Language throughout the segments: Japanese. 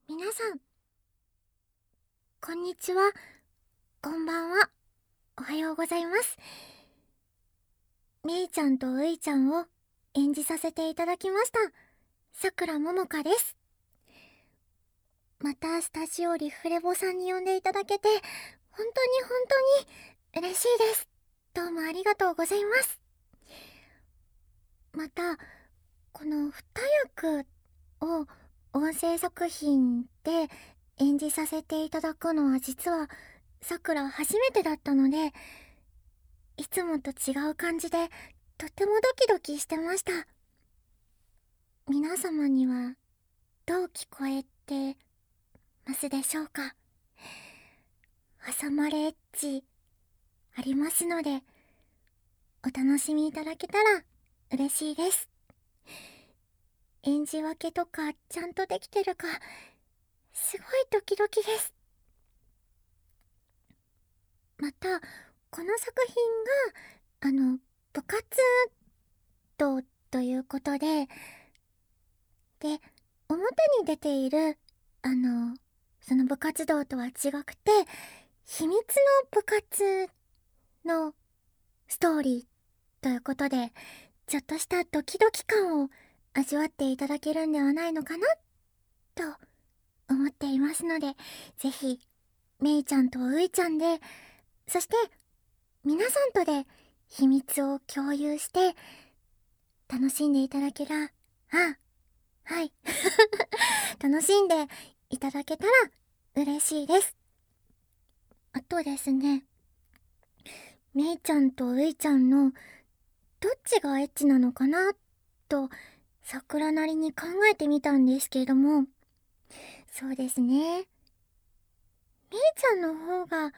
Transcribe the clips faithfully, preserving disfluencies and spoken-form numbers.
皆さん、こんにちは、こんばんは、おはようございます。めいちゃんとういちゃんを演じさせていただきました、さくらももかです。またスタジオリフレボさんに呼んでいただけて、本当に本当に嬉しいです。どうもありがとうございます。また、このに役を音声作品で演じさせていただくのは実はさくら初めてだったので、いつもと違う感じでとってもドキドキしてました。皆様にはどう聞こえてますでしょうか。挟まれエッジありますので、お楽しみいただけたら嬉しいです。演じ分けとかちゃんとできてるか、すごいドキドキです。また、この作品が、あの、部活動ということで、で、表に出ている、あの、その部活動とは違くて、秘密の部活のストーリーということで、ちょっとしたドキドキ感を味わっていただけるんではないのかな、と思っていますので、ぜひ、めいちゃんとういちゃんで、そして、皆さんとで秘密を共有して、楽しんでいただけら、あ、はい。楽しんでいただけたら嬉しいです。あとですね、めいちゃんとういちゃんのどっちがエッチなのかなと桜なりに考えてみたんですけれども、そうですね、めいちゃんの方が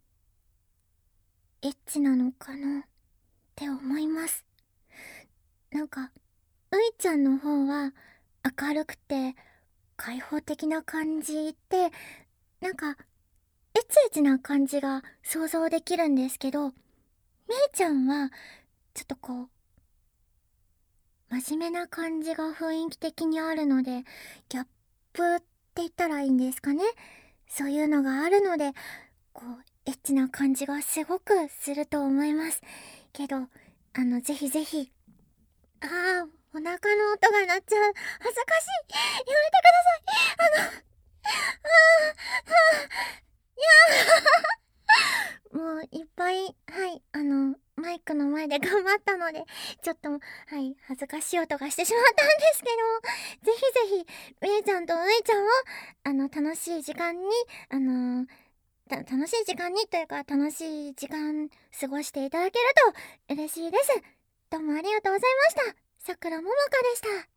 エッチなのかなって思います。なんかういちゃんの方は明るくて開放的な感じで、なんかエチエチな感じが想像できるんですけど、めいちゃんはちょっとこう真面目な感じが雰囲気的にあるので、ギャップって言ったらいいんですかね、そういうのがあるので、こうエッチな感じがすごくすると思いますけど、あのぜひぜひ、あー、お腹の音が鳴っちゃう、恥ずかしい、やめてください、あの、あー、あー、いやーもういっぱい、はい、あのマイクの前で頑張ったので、ちょっと、はい、恥ずかしい音がしてしまったんですけど、ぜひぜひめいちゃんとういちゃんを、あの楽しい時間に、あのた楽しい時間にというか、楽しい時間過ごしていただけると嬉しいです。どうもありがとうございました。さくらももかでした。